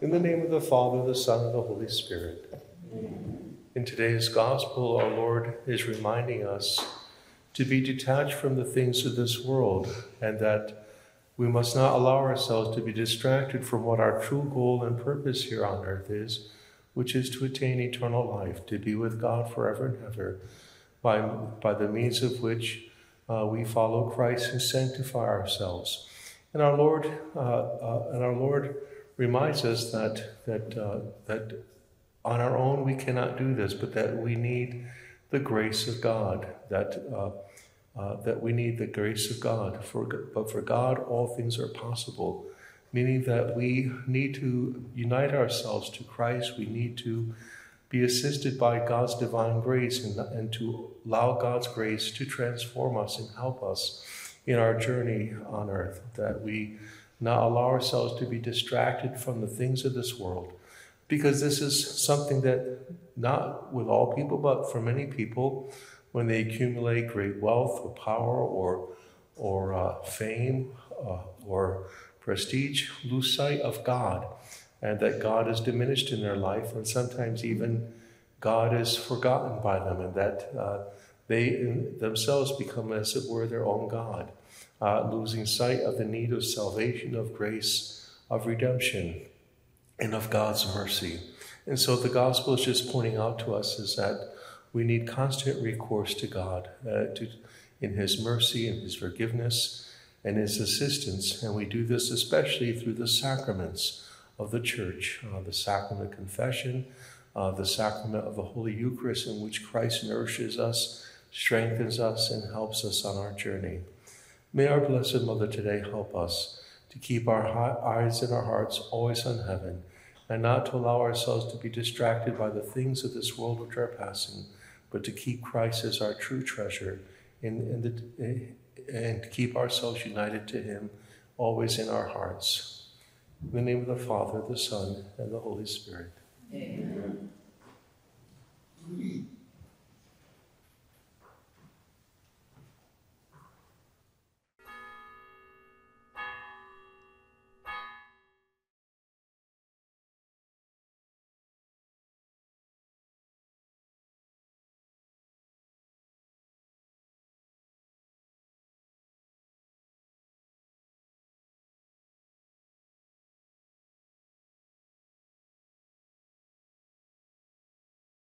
In the name of the Father, the Son, and the Holy Spirit. Amen. In today's Gospel, our Lord is reminding us to be detached from the things of this world, and that we must not allow ourselves to be distracted from what our true goal and purpose here on earth is, which is to attain eternal life, to be with God forever and ever, by the means of which we follow Christ and sanctify ourselves. And our Lord reminds us that on our own we cannot do this, but that we need the grace of God. That we need the grace of God. But for God, all things are possible, meaning that we need to unite ourselves to Christ. We need to be assisted by God's divine grace and to allow God's grace to transform us and help us in our journey on earth, that we not allow ourselves to be distracted from the things of this world, because this is something that, not with all people, but for many people, when they accumulate great wealth or power or fame or prestige, lose sight of God, and that God is diminished in their life, and sometimes even God is forgotten by them, and that they themselves become, as it were, their own God, losing sight of the need of salvation, of grace, of redemption, and of God's mercy. And so the gospel is just pointing out to us is that we need constant recourse to God in his mercy and his forgiveness and his assistance. And we do this especially through the sacraments of the church, the sacrament of confession, the sacrament of the Holy Eucharist, in which Christ nourishes us, strengthens us, and helps us on our journey. May our Blessed Mother today help us to keep our eyes and our hearts always on heaven, and not to allow ourselves to be distracted by the things of this world which are passing, but to keep Christ as our true treasure and to keep ourselves united to him always in our hearts. In the name of the Father, the Son, and the Holy Spirit. Amen.